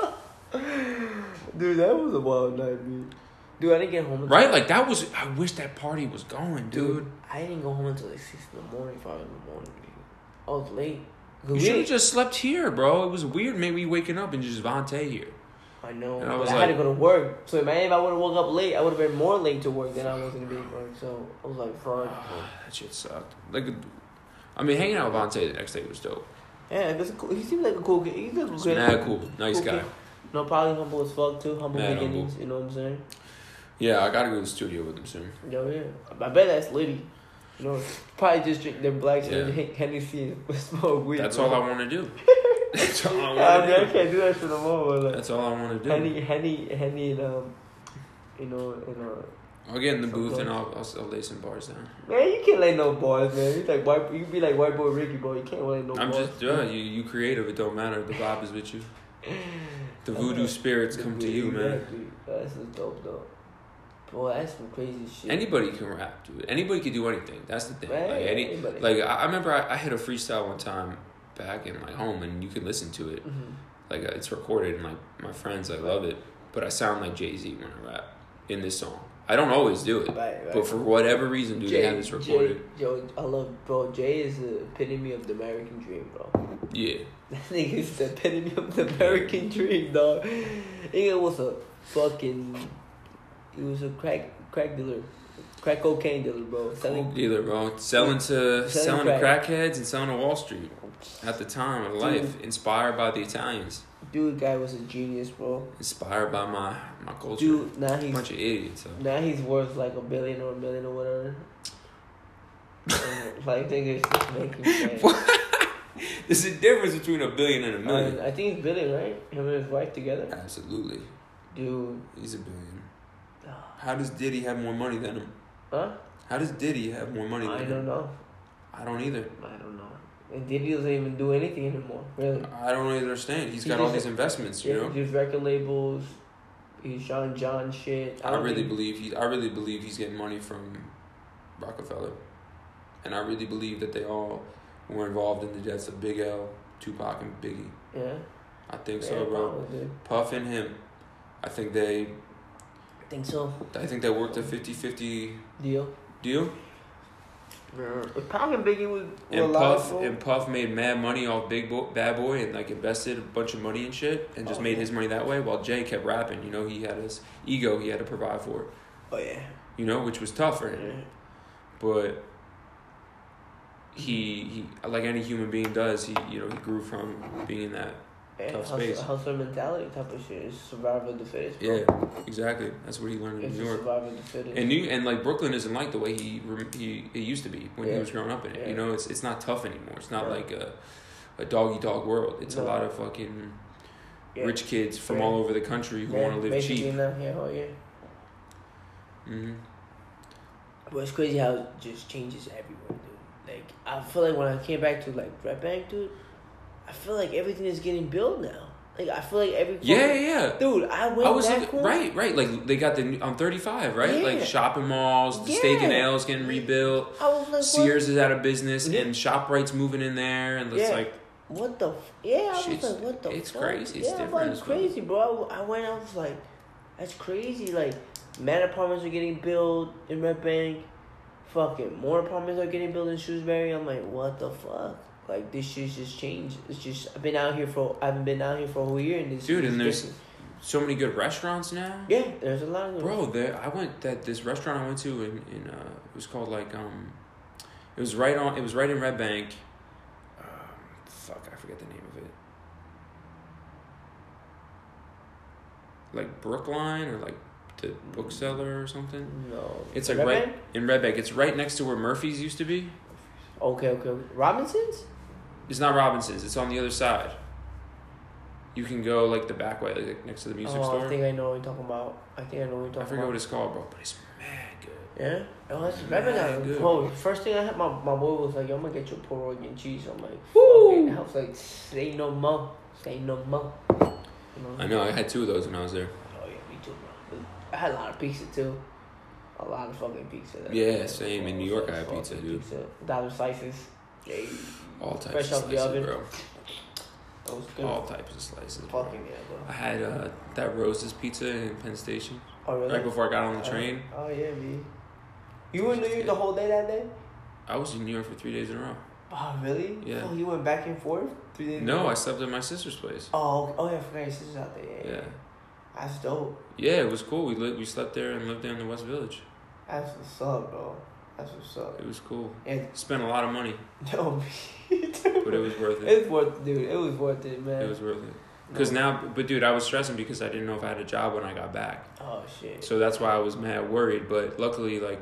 dude, that was a wild night, dude. Dude, I didn't get home until Right? Like that was. I wish that party was going, dude. Dude, I didn't go home until like six in the morning, five in the morning. Dude. I was late. You should have just slept here, bro. It was weird. Maybe waking up and just Vontae here. I know. And I I, was I like- had to go to work. So man, if I would have woke up late, I would have been more late to work than I was gonna be at work. So I was like, fuck. Oh, that shit sucked. Like, I mean, hanging out with Vontae the next day was dope. Yeah, that's a cool, he seems like a cool kid. He's a cool It's kid. mad cool, nice Cool guy. kid. No, probably humble as fuck too. Humble Mad beginnings. humble. You know what I'm saying? Yeah, I gotta go to the studio with him soon. Yo, yeah. I bet that's Liddy. You know, probably just drink them blacks Yeah. and Hennessy and smoke weed. That's bro. all I want to do. That's all I I want mean, I to do. can't do that for no more. But like, That's all I want to do. Henny, Henny, Henny, and um, you know, and uh. I'll get in the Some booth and blunts. I'll, I'll, I'll lay some bars down. Man, you can't lay no bars, man. You like white. You be like white boy Ricky, bro. You can't lay no I'm bars. just, yeah, you, you creative. It don't matter. The vibe is with you. The voodoo spirits come to you, man. Exactly. That's just dope, though. Boy, that's some crazy shit. Anybody can rap, dude. Anybody can do anything. That's the thing. Right, Like, any, anybody. like I, I remember I, I hit a freestyle one time back in my home, and you can listen to it. Mm-hmm. Like uh, it's recorded, and like my friends, I love it. But I sound like Jay-Z when I rap in this song. I don't always do it, Right, right. but for whatever reason, dude, Jay, they have this recorded. Jay, yo, I love, bro. Jay is the epitome of the American dream, bro. Yeah, That nigga is the epitome of the American dream, dog. Nigga was a fucking. He was a crack crack dealer, crack cocaine dealer, bro. Selling. coke dealer, bro, selling to Selling selling to crack. crackheads and selling to Wall Street at the time of life, Dude. inspired by the Italians, Dude, guy was a genius, bro. inspired by my my culture. Dude, now a he's bunch of idiots. So. now he's worth like a billion or a million or whatever. And, like niggas just making sense. There's a difference between a billion and a million. I, I think it's billion, right? Him and his wife together. Absolutely, Dude, he's a billion. How does Diddy have more money than him? huh? How does Diddy have more money than I him? don't know. I don't either. I don't know. And Diddy doesn't even do anything anymore, really. I don't really understand. He's He got all just- these investments, you Yeah, know. just record labels. He's Sean John shit. I don't really think- believe he. I really believe he's getting money from Rockefeller, and I really believe that they all were involved in the deaths of Big L, Tupac, and Biggie. Yeah. I think Yeah, so, bro. probably. Puff and him. I think they. I think so. I think they worked a fifty-fifty Deal. deal. Yeah. If Pac and Biggie was were And alive, Puff bro, and Puff made mad money off Big Boy, Bad Boy, and like invested a bunch of money in shit, and just Oh, made yeah. his money that way. While Jay kept rapping, you know, he had his ego he had to provide for, oh yeah. you know, which was tough for him. Yeah. But he he like any human being does, he you know he grew from being in that. Yeah, Tough hustle, space. hustle mentality type of shit. It's survival of the fittest. Bro. Yeah, exactly. That's what he learned in It's New a York. survival of the fittest. And New and like Brooklyn isn't like the way he rem- he it used to be when Yeah. he was growing up in it. Yeah. You know, it's it's not tough anymore. It's not Right. like a a dog eat dog world. It's a No. lot of fucking yeah. rich kids from Yeah. all over the country who Yeah, want to live basically cheap. now, yeah, oh yeah. hmm But it's crazy how it just changes everywhere, dude. Like I feel like when I came back to like Red Bank, dude, I feel like everything is getting built now. Like I feel like every Yeah, yeah, yeah. dude, I went I was back like, home. right, right. Like they got the on thirty-five, right? Yeah. Like shopping malls, the Steak and Yeah. Ales getting rebuilt. I was like, Sears is out of business, Yeah. and ShopRite's moving in there, and it's Yeah. like what, what the? F-? Yeah, I Shit's- was like, what the? it's fuck? crazy. It's yeah, different I'm like, as well. crazy, bro. I, I went. I was like, that's crazy. Like, man, apartments are getting built in Red Bank. Fucking more apartments are getting built in Shrewsbury. I'm like, what the fuck? Like this shit's just changed. It's just I've been out here for I haven't been out here for a whole year and this. Dude, this and there's- different. so many good restaurants now. Yeah, there's a lot of them. Bro, there I went that this restaurant I went to in, in uh it was called like um it was right on it was right in Red Bank. Um, fuck, I forget the name of it. Like Brookline or like the bookseller or something. No, It's like Red right Bank? in Red Bank. It's right next to where Murphy's used to be. Okay, okay, okay. Robinsons. It's not Robinson's. It's on the other side. You can go like the back way, like next to the music oh, store. I think I know what you're talking about. I think I know what you're talking I forget about. what it's called, bro, but it's mad good. Yeah. Oh, that's Red Bank. Man, got- good. Bro, first thing I had, my my boy was like, "Yo, I'm gonna get you a Puerto Rican cheese." I'm like, Woo! "Fuck it." I was like, "Say no more, say no more." You know? I know. I had two of those when I was there. Oh yeah, me too, bro. I had a lot of pizza too. A lot of fucking pizza. That Yeah, same. In New York, I had Fucking pizza, dude. Dollar slices. Yeah. All types Fresh of off the slices, oven. bro. That was good. All types of slices. Bro. Fucking yeah, bro. I had uh, that Rose's Pizza in Penn Station Oh really? right before I got on the train. Oh yeah, me. You were in New York the whole day that day? I was in New York for three days in a row. Oh really? Yeah. Oh, you went back and forth three days. in a No, row? I slept at my sister's place. Oh, okay. Oh yeah, I forgot your sister's out there. Yeah, yeah. Yeah, That's dope. yeah, it was cool. We lived, we slept there and lived there in the West Village. That's what's up, bro. That's what's up. It was cool. And Spent a lot of money, no, me too. but it was worth it. It's worth it, dude. It was worth it, man. It was worth it. Because now, but dude, I was stressing because I didn't know if I had a job when I got back. Oh shit. So that's why I was mad worried. But luckily, like,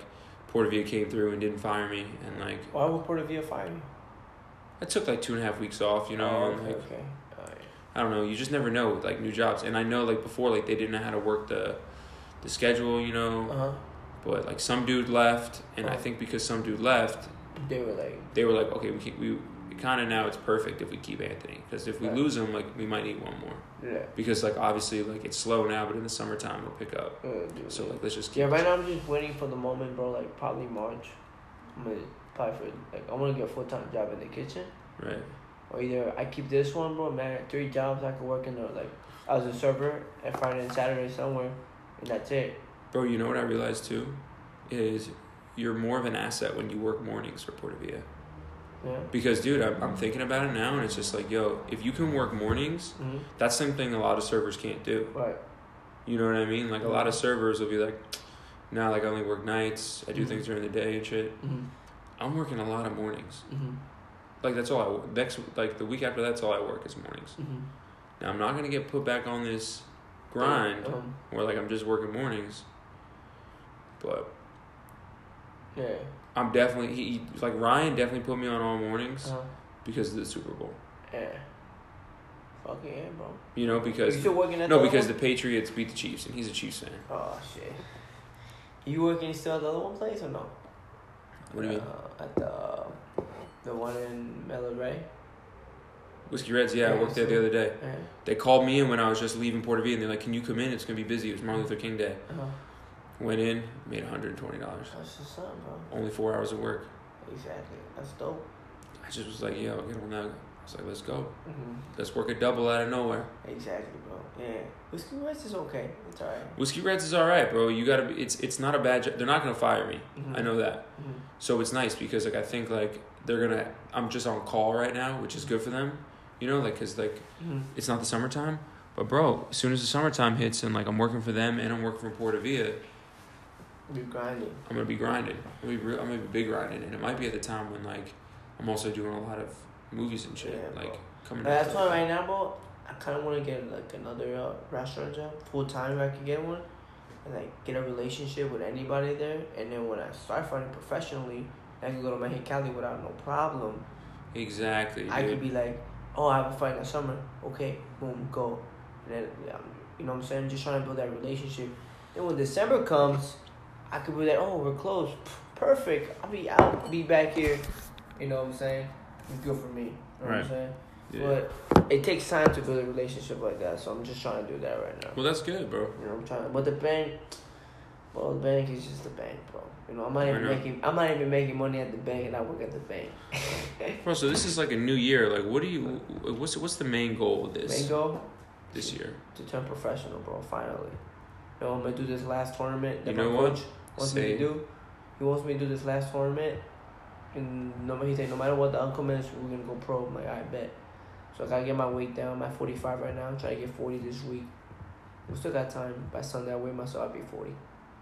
Portavia came through and didn't fire me, and like Why would Portavia fire you? I took like two and a half weeks off, you know, Oh, and okay, like okay. All right. I don't know, you just never know with like new jobs, and I know like before like they didn't know how to work the the schedule, you know, Uh-huh. but like some dude left, and I Oh. think because some dude left, They were like, they were like, okay, we keep, we kind of now it's perfect if we keep Anthony, because if we Right. lose him, like we might need one more, yeah. because like obviously like it's slow now, but in the summertime it'll pick up. Uh, dude, So like let's just keep yeah, right now I'm just waiting for the moment, bro. Like probably March. I'm gonna apply for like I want to get a full time job in the kitchen, right. or either I keep this one, bro. Man, I got three jobs I could work in. The, like I was a server at Friday and Saturday somewhere, and that's it. Bro, you know what I realized too, is you're more of an asset when you work mornings for Portavia. Yeah. Because, dude, I'm, I'm thinking about it now, and it's just like, yo, if you can work mornings, Mm-hmm. that's something a lot of servers can't do. Right. You know what I mean? Like, a lot of servers will be like, nah, like, I only work nights. I do Mhm. things during the day and shit. Mm-hmm. I'm working a lot of mornings. Mm-hmm. Like, that's all I work. Next, like, the week after that's all I work is mornings. Mm-hmm. Now, I'm not going to get put back on this grind Um, where, like, I'm just working mornings. But yeah. I'm definitely, he, he like, Ryan definitely put me on all mornings Uh-huh. because of the Super Bowl. Yeah. Fuck yeah, bro. You know, because... You still working at No, the because other the Patriots beat the Chiefs, and he's a Chiefs fan. one? Oh shit. You working still at the other one place or no? What do you mean? Uh, at the the one in Mellow Ray. Whiskey Reds, yeah, I Yeah, worked there so- the other day. Yeah. They called me in when I was just leaving Portavia, and they're like, can you come in? It's going to be busy. It was Martin Luther King Day. Uh-huh. Went in, made one hundred twenty dollars. That's the sun, bro. Only four hours of work. Exactly. That's dope. I just was like, yo, get on that. I was like, let's go. Mm-hmm. Let's work a double out of nowhere. Exactly, bro. Yeah. Whiskey West is okay. It's alright. Whiskey Reds is all right, bro. You got to be, it's it's not a bad job. They're not going to fire me. Mhm. I know that. Mm-hmm. So it's nice because, like, I think, like, they're going to, I'm just on call right now, which is good for them. You know, like, because, like, Mm-hmm. it's not the summertime. But, bro, as soon as the summertime hits and, like, I'm working for them and I'm working for Portavia, You're grinding. I'm gonna be grinding. I'm gonna be, real, I'm gonna be big grinding, and it might be at the time when like I'm also doing a lot of movies and shit, Yeah, like bro. coming. But out that's to- why right now, bro, I kind of want to get like another uh, restaurant job full time if I can get one, and like get a relationship with anybody there. And then when I start fighting professionally, I can go to Mexicali without no problem. Exactly, dude. I could be like, oh, I have a fight in the summer. Okay, boom, go. And then, um, you know what I'm saying? Just trying to build that relationship. Then when December comes, I could be like, oh, we're close. Perfect. I'll be out, be back here. You know what I'm saying? It's good for me. You know what Right. I'm saying? Yeah. But it takes time to build a relationship like that, so I'm just trying to do that right now. Well, that's good, bro. You know, I'm trying. But the bank, well, the bank is just the bank, bro. You know, I'm not I even know. making, I'm not even making money at the bank, and I work at the bank. Bro, so this is like a new year. Like, what do you? What's what's the main goal of this Main goal this year? to turn professional, bro. Finally, you know, I'm gonna do this last tournament that You know my what? coach wants Say me to it. do. He wants me to do this last tournament, and no, he said no matter what the outcome is, we're gonna go pro. I'm like, I bet. So I gotta get my weight down. I'm at forty-five right now. I'm trying to get forty this week. We still got time. By Sunday, I weigh myself. I'll be forty.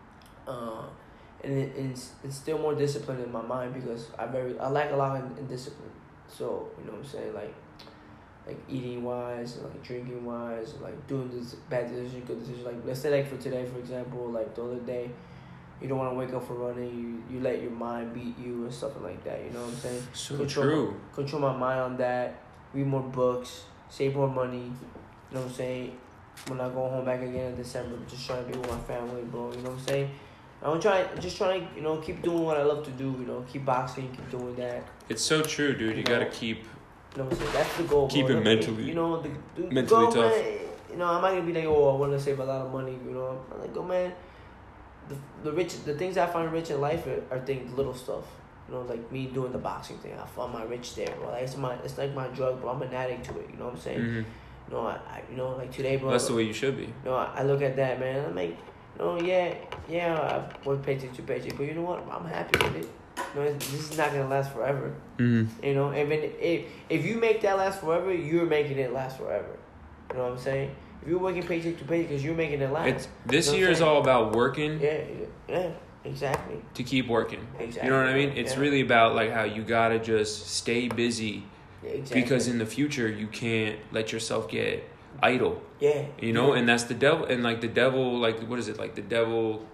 Uh, and it, it's it's still more discipline in my mind because I very I like a lot in, in discipline. So you know what I'm saying, like like eating wise, like drinking wise, like doing this bad decision, good decision. Like let's say like for today, for example, like the other day, you don't want to wake up for running. You you let your mind beat you and stuff like that. You know what I'm saying? So Control true. My, control my mind on that. Read more books. Save more money. You know what I'm saying? When I go home back again in December, just trying to be with my family, bro. You know what I'm saying? I'm trying, just trying to, you know, keep doing what I love to do. You know, keep boxing, keep doing that. It's so true, dude. You You gotta know, keep. You know what I'm saying? That's the goal. Keep bro. it Look, mentally- You know, the, the mentally goal, tough. Man, you know, I'm not gonna be like, oh, I want to save a lot of money. You know, I'm like, oh man, the the rich, the things I find rich in life are, are things, little stuff. You know, like me doing the boxing thing. I find my rich there, bro. Like, it's my, it's like my drug, bro. I'm an addict to it. You know what I'm saying? Mm-hmm. You know, I, I, you know, like today, bro. That's the way you should be. You know, I, I look at that, man. I'm like, you know, yeah, yeah, I work paycheck to paycheck, but you know what? I'm happy with it. You know, it's, this is not gonna last forever. Mm-hmm. You know, and if, if if you make that last forever, you're making it last forever. You know what I'm saying? If you're working paycheck to paycheck, because you're making it last. It's this You know what year I'm is saying? all about working Yeah, yeah, exactly. to keep working. Exactly. You know what I mean? It's Yeah. really about like how you gotta just stay busy Yeah, exactly. because in the future you can't let yourself get idle. yeah, You know, and that's the devil. And like the devil, like what is it? Like the devil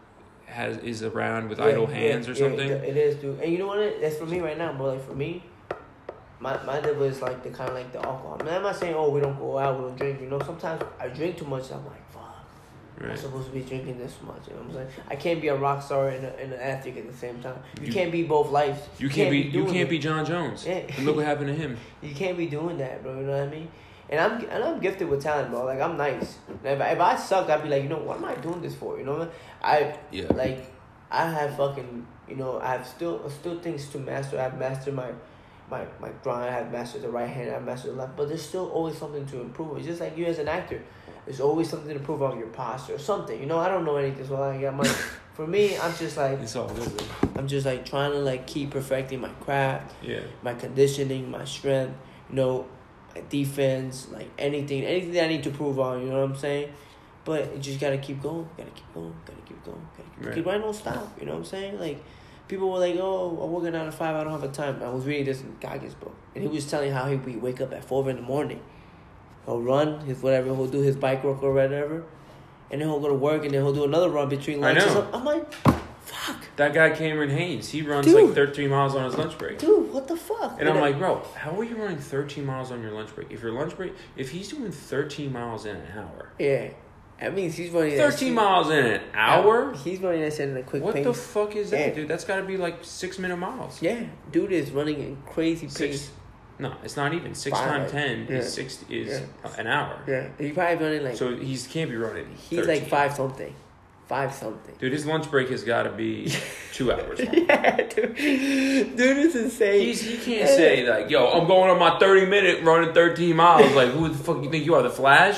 has is around with Yeah, idle yeah, hands or yeah, something. It, it is, dude. And you know what? It, that's for me right now, bro. Like for me, my my devil is like the kind of like the alcohol. I mean, I'm not saying oh we don't go out, we don't drink. You know, sometimes I drink too much. I'm like fuck. Right. I'm supposed to be drinking this much. You know what I'm saying? I can't be a rock star and, a, and an athlete at the same time. You, you can't be both lives. You, you can't, be. You can't it. be John Jones. Yeah. And look what happened to him. You can't be doing that, bro. You know what I mean? And I'm and I'm gifted with talent, bro. Like I'm nice. If I, if I suck, I'd be like, you know, what am I doing this for? You know, I Yeah. like I have fucking, you know, I have still still things to master. I've mastered my my my grind. I've mastered the right hand. I've mastered the left. But there's still always something to improve. It's just like you as an actor. There's always something to improve on your posture or something. You know, I don't know anything, so I got my. For me, I'm just like It's all good. Though. I'm just like trying to like keep perfecting my craft. Yeah. My conditioning, my strength. You know. Defense, like anything, anything that I need to prove on, you know what I'm saying? But you just gotta keep going, gotta keep going, gotta keep going, gotta keep, right. keep right, don't stop, you know what I'm saying? Like, people were like, oh, I'm working out of five, I don't have a time. I was reading this in Goggins book, and he was telling how he would wake up at four in the morning. He'll run, his whatever, he'll do his bike work or whatever, and then he'll go to work, and then he'll do another run between lunches. I know. I'm like, fuck. That guy Cameron Haynes, he runs Dude. like thirteen miles on his lunch break. Dude, what the fuck? And I'm like, bro, how are you running thirteen miles on your lunch break? If your lunch break, if he's doing thirteen miles in an hour. Yeah. That means he's running thirteen miles in an hour? He's running that shit in a quick what pace. What the fuck is that, yeah. dude? That's got to be like six minute miles. Yeah. Dude is running in crazy pace. Six, no, it's not even. Six Five. times ten yeah. is six is yeah. an hour. Yeah. He's probably running like. So he can't be running. He's thirteen. like five something. Five something. Dude, his lunch break has got to be two hours long. Yeah, dude. Dude, it's insane. He's, he can't say, like, yo, I'm going on my thirty minute running thirteen miles. Like, who the fuck you think you are, the Flash?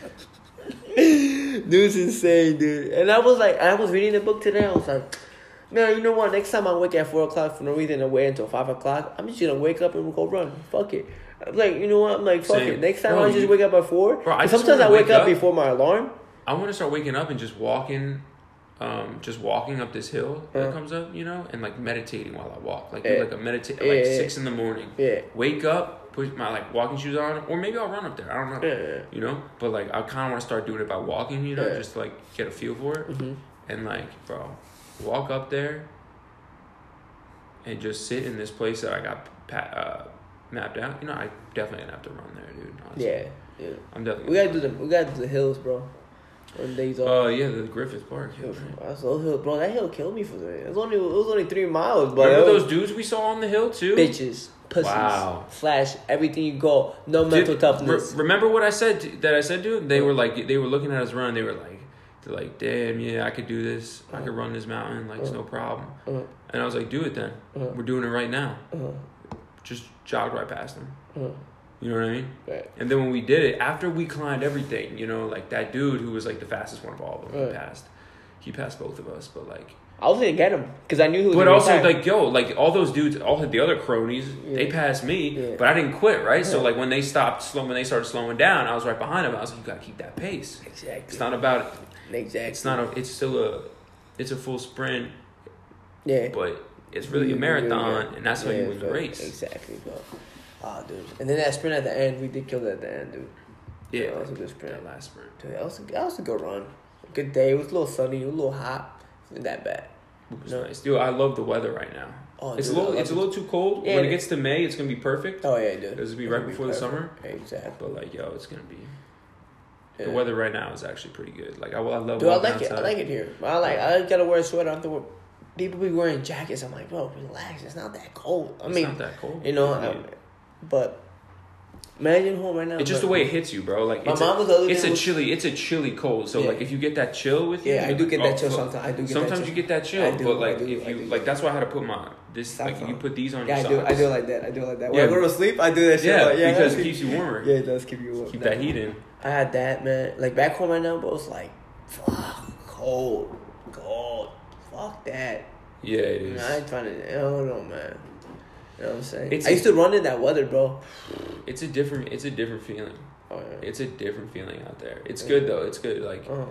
Dude's insane, dude. And I was like, I was reading the book today. I was like, man, you know what? Next time I wake at four o'clock for no reason and wait until five o'clock, I'm just gonna wake up and go run. Fuck it. I'm like, you know what? I'm like, fuck Same. it. Next time Bro, I just you- wake up at four. Bro, I just sometimes wanna I wake, wake up, up. before my alarm. I want to start waking up and just walking, um, just walking up this hill that Uh-huh. comes up, you know, and like meditating while I walk, like do Yeah. like a meditate, Yeah, like yeah. six in the morning. Yeah. Wake up, put my like walking shoes on, or maybe I'll run up there. I don't know, Yeah. you know. But like I kind of want to start doing it by walking, you know, Yeah. just to, like get a feel for it, Mm-hmm. and like, bro, walk up there and just sit in this place that I got pa- uh, mapped out. You know, I definitely gonna have to run there, dude. Honestly. Yeah. Yeah. I'm definitely. We gotta do the we gotta do the hills, bro. When days off. Oh uh, yeah, the Griffith Park. Yeah, Yo, right. that's those hill, bro. That hill killed me for that. It was only it was only three miles, but Remember it was those dudes we saw on the hill too? bitches, pussies, Wow. flash, everything you go, no mental Did- toughness. re- remember what I said to, that I said to them? They were like, they were looking at us run. They were like, they're like, damn, yeah, I could do this. I could run this mountain. Like, it's no problem. Uh-huh. And I was like, do it then. Uh-huh. We're doing it right now. Uh-huh. Just jogged right past them. Uh-huh. You know what I mean? Right. And then when we did it, after we climbed everything, you know, like that dude who was like the fastest one of all of them, Right. he passed. He passed both of us, but like. I was gonna get him because I knew he was. But gonna also, retire. like, yo, like all those dudes, all the other cronies, Yeah. they passed me, Yeah. but I didn't quit, right? So Yeah. like when they stopped, slow, when they started slowing down, I was right behind them. I was like, you gotta keep that pace. exactly. It's not about. exactly. It's not a. It's still a. It's a full sprint, Yeah. but it's really a Yeah, marathon, yeah. and that's how Yeah, you win the bro. race. Exactly, bro. Ah, dude. And then that sprint at the end, we did kill that at the end, dude. Yeah, that was a good sprint. that last sprint. Dude, that was a, that was a good run. Good day. It was a little sunny. It was a little hot. It wasn't that bad. It was No. nice, dude. I love the weather right now. Oh, it's dude, a I little. love It's a it. little too cold. Yeah, when it it- gets to May, it's gonna be perfect. Oh yeah, dude. This will be It's right gonna before the perfect. summer. Exactly. But like, yo, it's gonna be. Yeah. The weather right now is actually pretty good. Like I, I love. Dude, I walking like it. I outside. like it here. I like. I gotta wear a sweater. I have to wear. People be wearing jackets. I'm like, bro, relax. It's not that cold. I It's mean, not that cold. you know, Yeah. I'm, but imagine home right now. It's just but- the way it hits you, bro. Like My it's mom a, was the other it's day a was- chilly, it's a chilly cold. So Yeah. like if you get that chill with you, Yeah, I you're do like, get that oh, chill fuck. sometimes. I do get Sometimes that you chill. get that chill, I do, but like I do, if I you do like, get that's why I had to put my this Socks like you on. put these on Yeah, I your do. socks. I do like that. I do like that. When Yeah. I go to sleep, I do that shit. Yeah, like, yeah, because I it keep- keeps you warmer. Yeah, it does keep you warm. Keep Nah. that heat in. I had that, man. Like back home right now, bro, it's like, fuck, cold, cold. Fuck that. Yeah, it Man, is. I ain't trying to. I don't know, man. You know what I'm saying? It's I a- used to run in that weather, bro. It's a different. It's a different feeling. Oh, yeah. It's a different feeling out there. It's Yeah. good though. It's good. Like, Oh,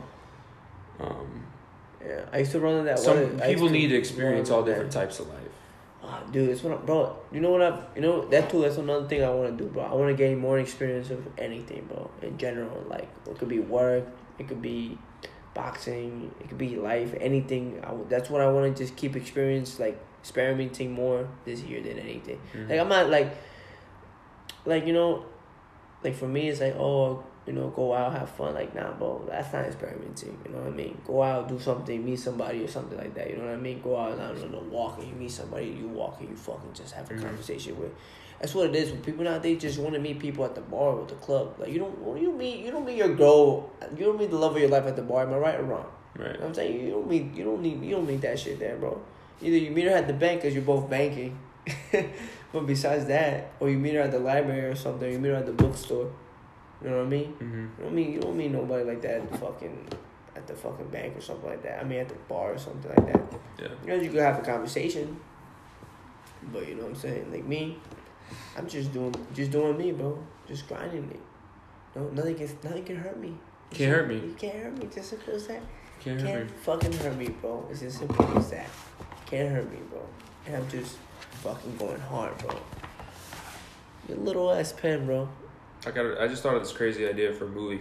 um, yeah. I used to run in that some weather. I used people need to experience all run in different that. types of life. Ah, dude, it's what I'm, bro. You know what I? You know that too. That's another thing I want to do, bro. I want to gain more experience of anything, bro. In general, like it could be work, it could be boxing. It could be life, anything. I w- that's what I want to just keep experience, like experimenting more this year than anything. Mm-hmm. Like I'm not like, like you know, like for me it's like, oh, you know, go out, have fun. Like, nah, bro, that's not experimenting. You know what I mean? Go out, do something, meet somebody or something like that. You know what I mean? Go out, I don't know, walk and you meet somebody, you walk and you fucking just have a mm-hmm. conversation with. That's what it is. When people nowadays just want to meet people at the bar or the club. Like, you don't, you meet, you don't meet your girl, you don't meet the love of your life at the bar. Am I right or wrong? Right. You know what I'm saying? You don't meet, you don't need, you don't meet that shit there, bro. Either you meet her at the bank because you're both banking, but besides that, or you meet her at the library or something. You meet her at the bookstore. You know what I mean? Mm-hmm. You know what I mean? You don't meet nobody like that at the fucking, at the fucking bank or something like that. I mean, at the bar or something like that. Yeah. You know, you could have a conversation, but you know what I'm saying? Like me, I'm just doing, just doing me, bro. Just grinding it. No, nothing can, nothing can hurt me. Can't hurt me. You can't hurt me. Just simple as that. Can't, can't hurt me. fucking hurt me, bro. It's as simple as that. Can't hurt me, bro. And I'm just fucking going hard, bro. Your little ass pen, bro. I got. I just thought of this crazy idea for a movie.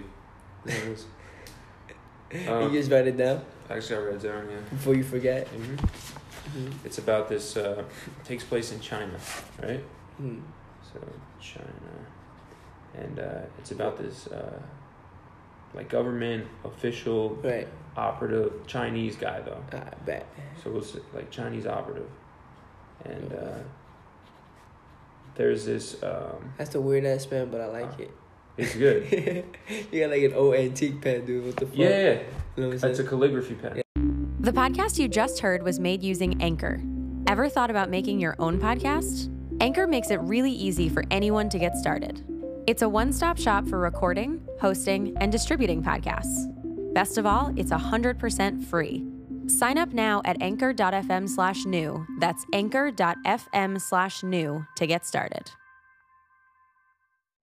um, you just write it down? Actually, I wrote it down, yeah. Before you forget? Mm-hmm. Mm-hmm. It's about this, uh, takes place in China, right? Mm. So, China. And uh, it's about this, uh, like, government official, right. operative, Chinese guy, though. I bet. So it's, like, Chinese operative. And, uh... there's this... Um, That's a weird-ass pen, but I like uh, it. It's good. You got like an old antique pen, dude. What the fuck? Yeah, yeah. You know what It's a calligraphy pen. Yeah. The podcast you just heard was made using Anchor. Ever thought about making your own podcast? Anchor makes it really easy for anyone to get started. It's a one-stop shop for recording, hosting, and distributing podcasts. Best of all, it's one hundred percent free. Sign up now at anchor.fm slash new. That's anchor.fm slash new to get started.